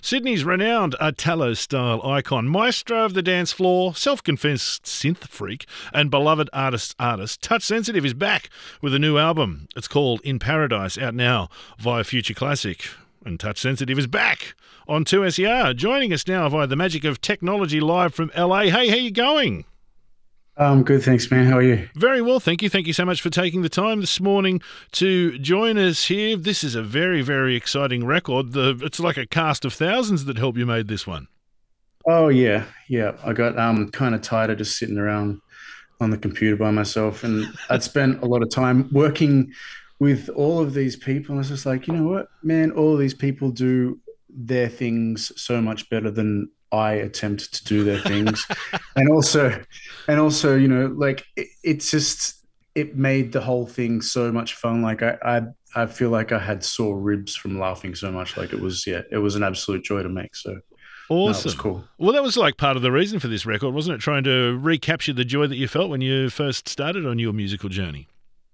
Sydney's renowned Italo-style icon, maestro of the dance floor, self-confessed synth freak, and beloved artist, Touch Sensitive is back with a new album. It's called In Paradise, out now via Future Classic. And Touch Sensitive is back on 2SER, joining us now via the magic of technology live from LA. Hey, how you going? Good, thanks, man. How are you? Very well, thank you. Thank you so much for taking the time this morning to join us here. This is a very, very exciting record. It's like a cast of thousands that helped you made this one. Oh yeah. I got kind of tired of just sitting around on the computer by myself, and I'd spent a lot of time working with all of these people. And I was just like, you know what, man, all of these people do their things so much better than I attempt to do their things, and also, like it's just it made the whole thing so much fun. Like I feel like I had sore ribs from laughing so much. Like it was an absolute joy to make. So no, it was Awesome. cool. Well, that was like part of the reason for this record, wasn't it? Trying to recapture the joy that you felt when you first started on your musical journey.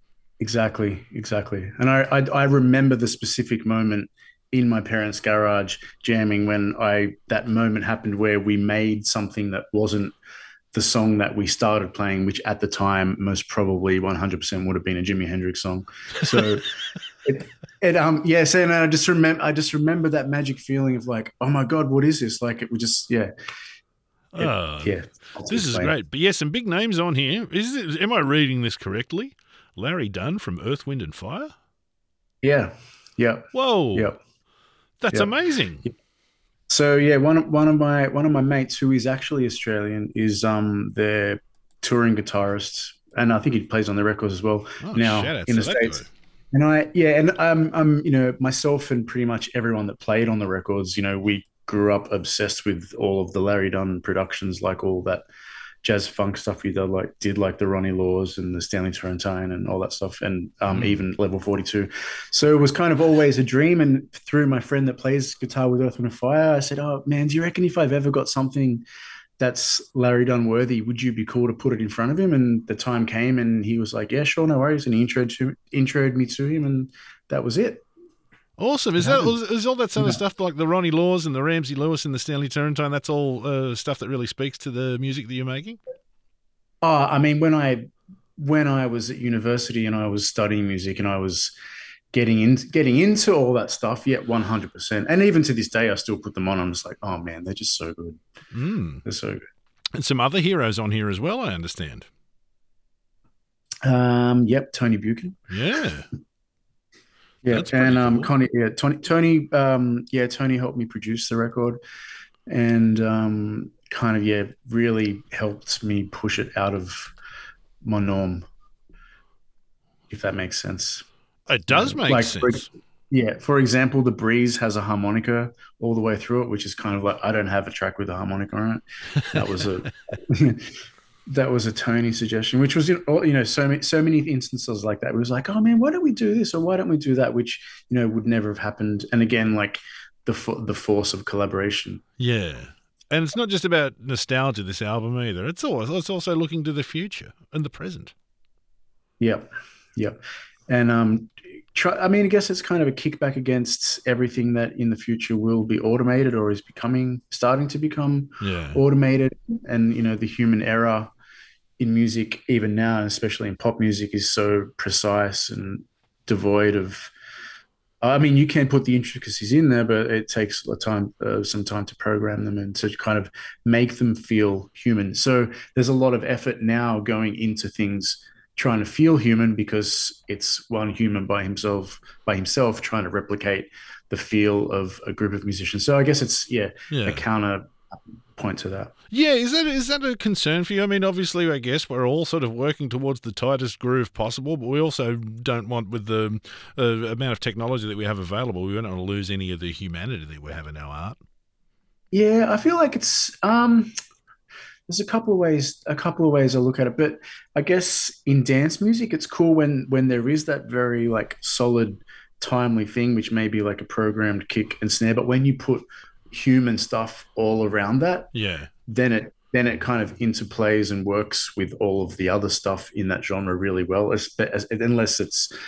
Exactly. And I remember the specific moment in my parents' garage jamming when I that moment happened where we made something that wasn't the song that we started playing, which at the time most probably 100% would have been a Jimi Hendrix song. So it so man, I just remember that magic feeling of like, oh my God, what is this? Like it would just it Oh, yeah, I'll this is explain. great. But yeah, some big names on here. Am I reading this correctly? Larry Dunn from Earth, Wind and Fire? Yeah. Yeah. Whoa, Yeah. that's Yeah. amazing. So yeah, one of my mates who is actually Australian is their touring guitarist, and I think he plays on the records as well Oh, shout now outs in to the that guy. States. And I'm myself and pretty much everyone that played on the records, we grew up obsessed with all of the Larry Dunn productions, like all that jazz funk stuff we did like the Ronnie Laws and the Stanley Turrentine and all that stuff, and Mm. even Level 42. So it was kind of always a dream. And through my friend that plays guitar with Earth, Wind and Fire, I said, "Oh man, do you reckon if I've ever got something that's Larry Dunn worthy, would you be cool to put it in front of him?" And the time came, and he was like, "Yeah, sure, no worries." And he introed me to him, and that was it. Awesome. It happened. Is all that sort of Yeah. stuff like the Ronnie Laws and the Ramsey Lewis and the Stanley Turrentine? That's all stuff that really speaks to the music that you're making. I mean, when I was at university and I was studying music and I was getting into all that stuff, yeah, 100%. And even to this day, I still put them on. I'm just like, oh man, they're just so good. Mm. They're so And some other heroes on here as well, I understand. good. Yep, Tony Buchan. Yeah, Yeah, that's pretty and cool. Connie, yeah, Tony helped me produce the record, and kind of really helped me push it out of my norm, if that makes sense. It does make Like sense. for example, the Breeze has a harmonica all the way through it, which is kind of like I don't have a track with a harmonica on it. That was a that was a Tony suggestion, which was so many instances like that. It was like, oh man, why don't we do this or why don't we do that, which would never have happened. And again, like the force of collaboration. Yeah. And it's not just about nostalgia, this album either. It's also looking to the future and the present. Yep, yep. And I mean, I guess it's kind of a kickback against everything that in the future will be automated or is becoming starting to become Yeah. automated. And the human error in music, even now, and especially in pop music, is so precise and devoid of. I mean, you can put the intricacies in there, but it takes some time to program them and to kind of make them feel human. So there's a lot of effort now going into things trying to feel human because it's one human by himself trying to replicate the feel of a group of musicians. So I guess it's a Yeah. counter point to that. Yeah, is that a concern for you? I mean, obviously, I guess we're all sort of working towards the tightest groove possible, but we also don't want, with the amount of technology that we have available, we don't want to lose any of the humanity that we have in our art. Yeah, I feel like there's a couple of ways I look at it, but I guess in dance music, it's cool when there is that very like solid, timely thing, which may be like a programmed kick and snare. But when you put human stuff all around that, Yeah. then it kind of interplays and works with all of the other stuff in that genre really well, unless it's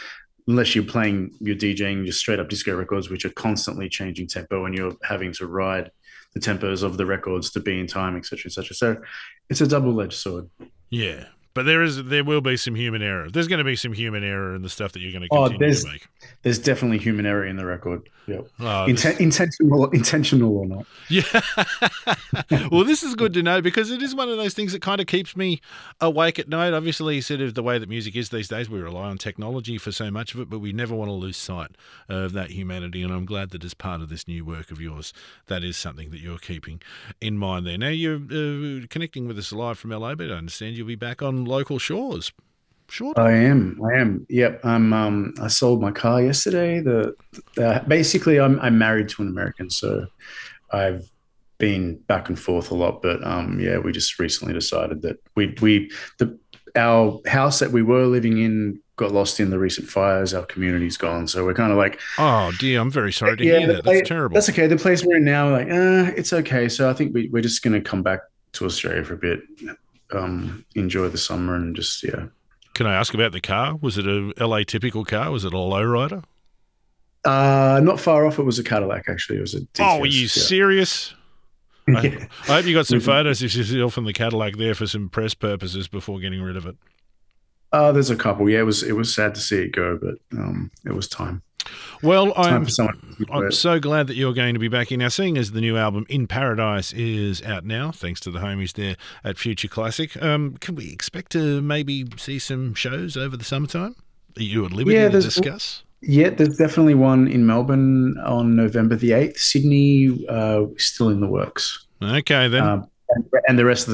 unless you're DJing just straight up disco records, which are constantly changing tempo, and you're having to ride the tempos of the records to be in time, etc., etc. So it's a double-edged sword. Yeah. But there will be some human error. There's going to be some human error in the stuff that you're going to Oh, continue to make. There's definitely human error in the record. Yep. Intentional or not. Yeah. Well, this is good to know because it is one of those things that kind of keeps me awake at night. Obviously, sort of the way that music is these days, we rely on technology for so much of it, but we never want to lose sight of that humanity. And I'm glad that as part of this new work of yours, that is something that you're keeping in mind there. Now, you're connecting with us live from LA, but I understand you'll be back on local shores. Sure. I am. Yep. I sold my car yesterday. Basically, I'm married to an American, so I've been back and forth a lot. But we just recently decided that our house that we were living in got lost in the recent fires. Our community's gone, so we're kind of like, oh dear, I'm very sorry to hear that. That's terrible. That's okay. The place we're in now, like, it's okay. So I think we're just going to come back to Australia for a bit, enjoy the summer, and just Can I ask about the car? Was it a LA typical car? Was it a lowrider? Not far off. It was a Cadillac, actually. It was a DTS. Oh, are you serious? Yeah. I hope you got some photos of yourself in the Cadillac there for some press purposes before getting rid of it. There's a couple. Yeah, it was sad to see it go, but it was time. Well, I'm so glad that you're going to be back in. Now, seeing as the new album In Paradise is out now, thanks to the homies there at Future Classic, can we expect to maybe see some shows over the summertime? Are you at liberty to discuss? Yeah, there's definitely one in Melbourne on November the 8th. Sydney, still in the works. Okay, then. And the rest of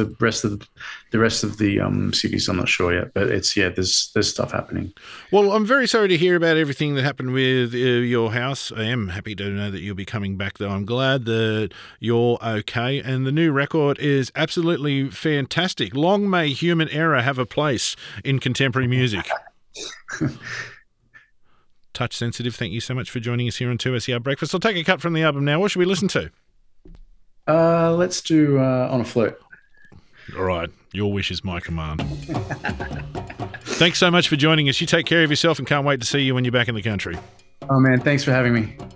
the cities, I'm not sure yet, but there's stuff happening. Well, I'm very sorry to hear about everything that happened with your house. I am happy to know that you'll be coming back, though. I'm glad that you're okay, and the new record is absolutely fantastic. Long may human error have a place in contemporary music. Touch Sensitive, thank you so much for joining us here on 2SER Breakfast. I'll take a cut from the album now. What should we listen to? Let's do On a Float. All right. Your wish is my command. Thanks so much for joining us. You take care of yourself and can't wait to see you when you're back in the country. Oh, man. Thanks for having me.